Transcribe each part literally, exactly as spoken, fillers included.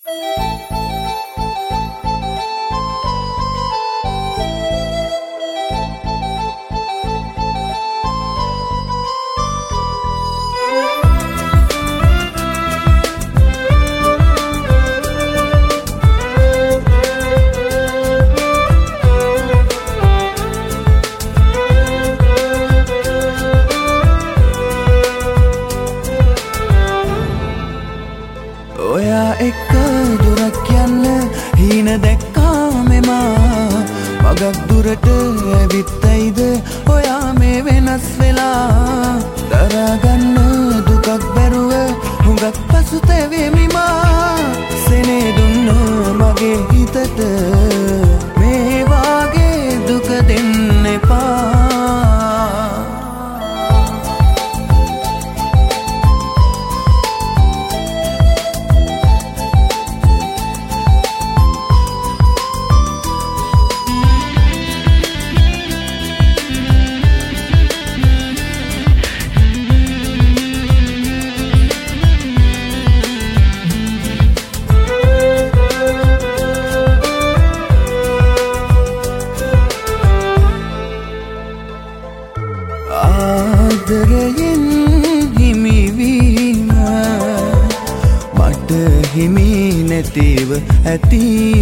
ඔයා එක්ක දුරක් යන්න හීන දැක්කා මෙමා මගක් දුරට ඇවිත්තයිද ඔයා මේ වෙනස් වෙලා දරාගන්න දුකක් බැරුව හුඟක් පසුතැවෙමිමා සෙනේ දුන්න මගේ හිතට මේ වාගේ දුක දෙන්න එපා ආදරයෙන් හිමිවීම මට හිමි නැතිව ඇති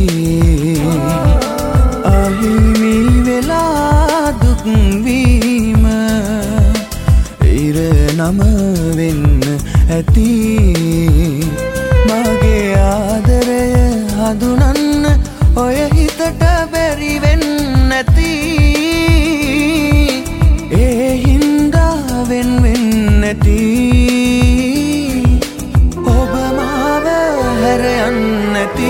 අහිමි වෙලා දුක්වීම ඉර නම වෙන්න ඇති මගේ ආදරය හඳුනන්න ඔය හිතට බැරි වෙන්න ඇති වෙන් වෙන් නැති ඔබ මාව හැර යන්න නැති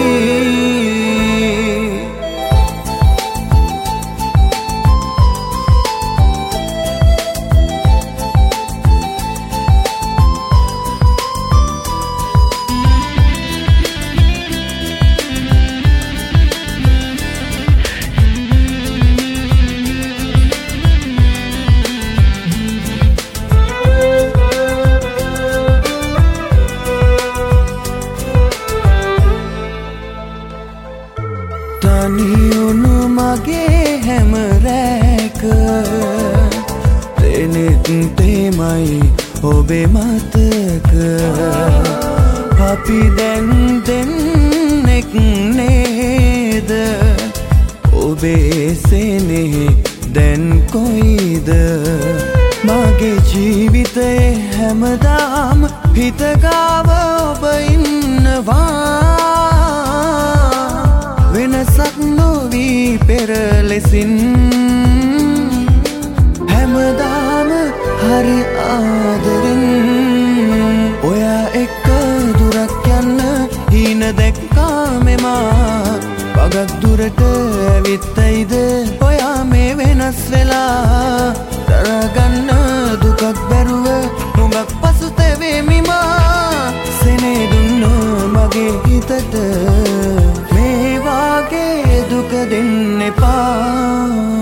තනියුණු මගේ හැම රැක තෙනෙත් තෙමයි ඔබේ මතක අපි දැන් දෙන්නෙක් නේද ඔබේ සෙනෙහි දැන් කොයිද මගේ ජීවිතයේ හැමදාම හිතගාව ඔබ ඉන්නවා වෙනසක් නොවී පෙර ලෙසින් හැමදාම හරි ආදරෙන් ඔයා එක්ක දුරක් යන්න හීන දැක්කා මෙමා වගක් දුරට ඇවිත්තයිද ඔයා මේ වෙනස් වෙලා දරාගන්න දුකක් බැරුව හුඟක් පසුතැවෙමිමා සෙනේ දුන්න මගේ හිතට මේ වාගේ දුක දෙන්න එපා